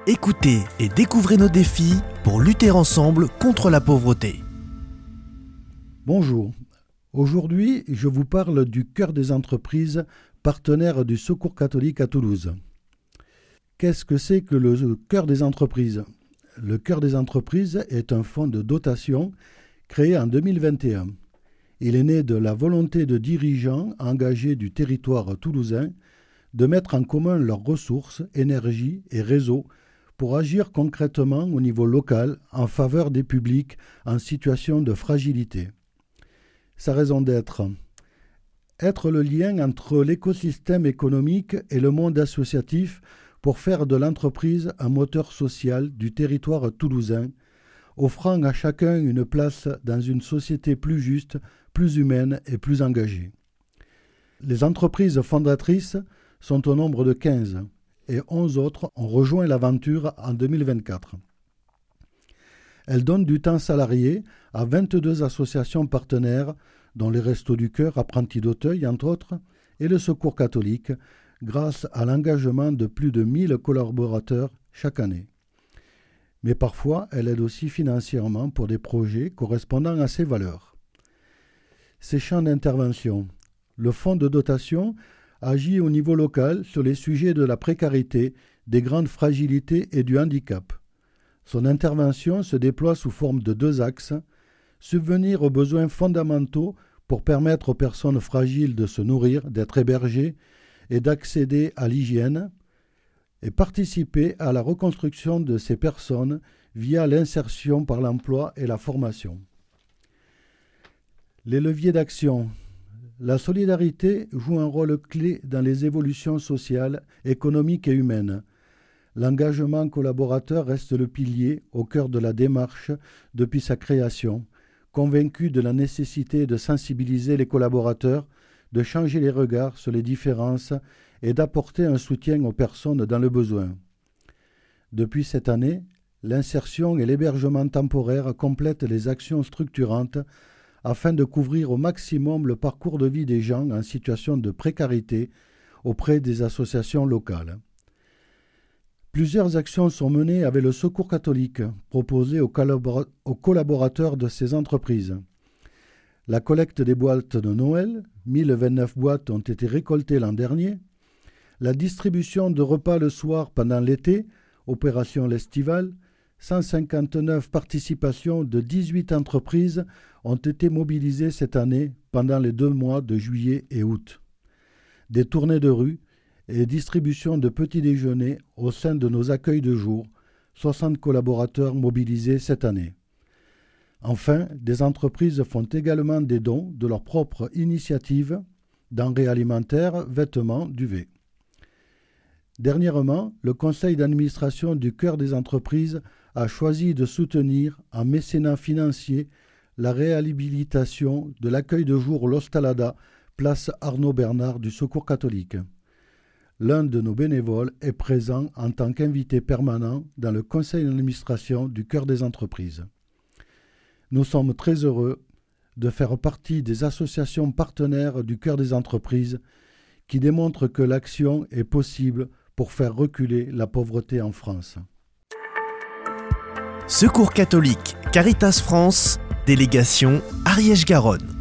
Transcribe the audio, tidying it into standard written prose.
Écoutez et découvrez nos défis pour lutter ensemble contre la pauvreté. Bonjour, aujourd'hui je vous parle du Cœur des entreprises, partenaire du Secours catholique à Toulouse. Qu'est-ce que c'est que le Cœur des entreprises ? Le Cœur des entreprises est un fonds de dotation créé en 2021. Il est né de la volonté de dirigeants engagés du territoire toulousain de mettre en commun leurs ressources, énergie et réseaux pour agir concrètement au niveau local en faveur des publics en situation de fragilité. Sa raison d'être : être le lien entre l'écosystème économique et le monde associatif pour faire de l'entreprise un moteur social du territoire toulousain, offrant à chacun une place dans une société plus juste, plus humaine et plus engagée. Les entreprises fondatrices sont au nombre de 15 et 11 autres ont rejoint l'aventure en 2024. Elles donnent du temps salarié à 22 associations partenaires, dont les Restos du Cœur, Apprentis d'Auteuil, entre autres, et le Secours catholique, grâce à l'engagement de plus de 1000 collaborateurs chaque année. Mais parfois, elles aident aussi financièrement pour des projets correspondant à ces valeurs. Ces champs d'intervention. Le fonds de dotation agit au niveau local sur les sujets de la précarité, des grandes fragilités et du handicap. Son intervention se déploie sous forme de 2 axes: subvenir aux besoins fondamentaux pour permettre aux personnes fragiles de se nourrir, d'être hébergées et d'accéder à l'hygiène, et participer à la reconstruction de ces personnes via l'insertion par l'emploi et la formation. Les leviers d'action. La solidarité joue un rôle clé dans les évolutions sociales, économiques et humaines. L'engagement collaborateur reste le pilier au cœur de la démarche depuis sa création, convaincu de la nécessité de sensibiliser les collaborateurs, de changer les regards sur les différences et d'apporter un soutien aux personnes dans le besoin. Depuis cette année, l'insertion et l'hébergement temporaire complètent les actions structurantes afin de couvrir au maximum le parcours de vie des gens en situation de précarité auprès des associations locales. Plusieurs actions sont menées avec le Secours catholique, proposées aux collaborateurs de ces entreprises. La collecte des boîtes de Noël, 1029 boîtes ont été récoltées l'an dernier. La distribution de repas le soir pendant l'été, opération l'estivale. 159 participations de 18 entreprises ont été mobilisées cette année pendant les 2 mois de juillet et août. Des tournées de rue et distribution de petits déjeuners au sein de nos accueils de jour, 60 collaborateurs mobilisés cette année. Enfin, des entreprises font également des dons de leur propre initiative, denrées alimentaires, vêtements, duvet. Dernièrement, le conseil d'administration du Cœur des entreprises a choisi de soutenir en mécénat financier la réhabilitation de l'accueil de jour L'Ostalada, place Arnaud Bernard du Secours catholique. L'un de nos bénévoles est présent en tant qu'invité permanent dans le conseil d'administration du Cœur des entreprises. Nous sommes très heureux de faire partie des associations partenaires du Cœur des entreprises qui démontrent que l'action est possible pour faire reculer la pauvreté en France. Secours catholique, Caritas France, délégation Ariège-Garonne.